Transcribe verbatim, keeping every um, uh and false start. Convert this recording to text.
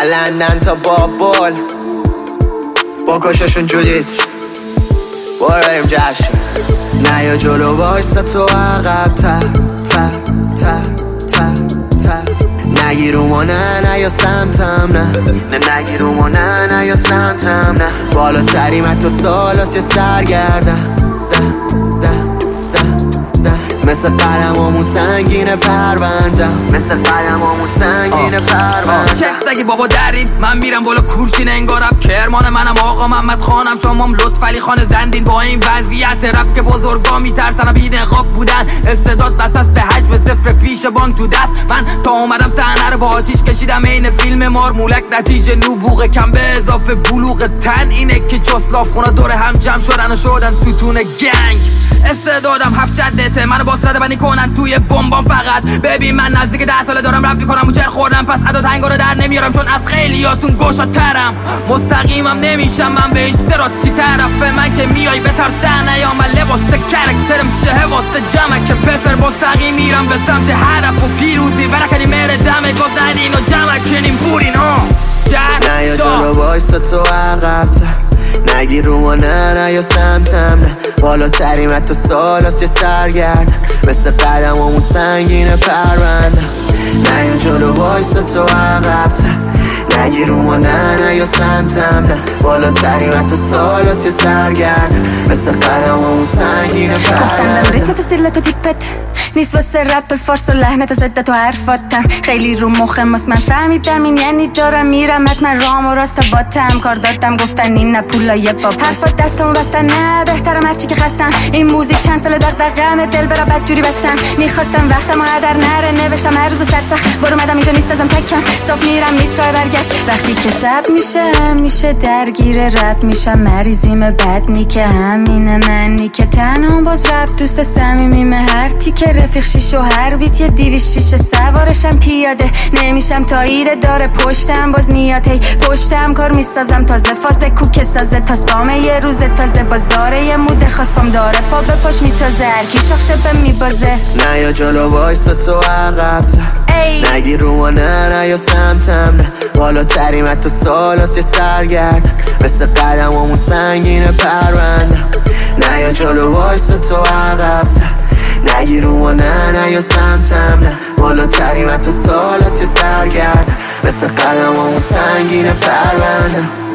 لندن تا بابل بکششون جودیت بریم جشن. نه یا جلو وایستا تو عقب تا تا تا تا تا نگیرومو نه نه یا سمتم نه نه نگیرومو نه نه یا سمتم نه بالاتریم تو سالاست یه سرگردم مثل قلمامون سنگین پروندم مثل قلمامون سنگین پروندم. چک دگی بابا درین من میرم بالا کورشین انگارم کرمان منم آقا محمد خانم شمام لطفعلی خان زندین با این وضعیت رب که بزرگا میترسن بی نقاب بودن استعداد بس است به حجم صفر فیش بانک تو دست من تا اومدم صحنه رو با آتیش کشیدم عین فیلم مارمولک نتیجه نبوغ کم به اضافه بلوغ تن اینه که چسلاف خونا دور هم جمع شدن و شدن ستون گنگ استعدادم هفت جدته منو باس رده بنی کنن توی بمبام فقط ببین من نزدیک ده ساله دارم رپ میکنم و چه خوردم پس ادا تنگا رو در نمیارم چون از خیلیاتون گوشا ترم مستقیمم نمیشم من بهش سراتی طرفه من که میای بترس در نیام من لباسه کرکترم شه واسه جمع که پسر مستقیم میرم به سمت هدف و پیروزی برکنی مره دم گذنین و جمع کنیم بورین ها نه یا جلو وایستا تو عقب نگی رو ما نه نه یا سمتم نه بالاتریم تو سالاست یه سرگردن مثل قدمامون سنگین پروندم. نه یا جلو وایستا تو عقب نگی رو ما نه نه یا سمتم نه بالاتریم تو سالاست یه سرگردن مثل قدمامون سنگین پروندم. گفتم ریتم تو ستیلت و تیپت نیست واسه رپ فارس و لحنت و زدت و حرفاتم خیلی رو مخم واسه من فهمیدم این یعنی دارم میرم حتما رام و راست باتم کار دادم گفتن این نه پولای باب حرفات دستمو بستن نه بهترم هرچی که خستم این موزیک چند سال دغدغه‌م دل برا بدجوری بستن میخواستم وقتم هدر نره نوشتم هر روز سرسخت برو اومدم اینجا نیست ازم تکم صاف میرم نیست راه برگشت وقتی که شب میشه میشه درگیر رپ میشم مریضیم بد نیکه همینه منی که تنها باز رپ دوست صمیمیم هر تیکه رفیق شیش و هر بیت یه دیویش شیشه سوارشم پیاده نمیشم تا ایده داره پشتم باز میاد هی پشتم کار میسازم تازه فازه کوک سازه تا سپامه یه روز تازه باز داره یه موده خواست پام داره پا به پاش میتازه هرکی شاخ شبه میبازه. نه یا جلو وایستا تو عقب نگی رو ما نه نه یا سمتم نه بالاتریم تو سالاست یه سرگردن مثل قدمامون سنگین پروندم. نه یا جلو وایستا تو عقب نگی رو ما نه نه یا سمتم نه بالاتریم تو سالاست یه سرگردن مثل قدمامون سنگین پروندم.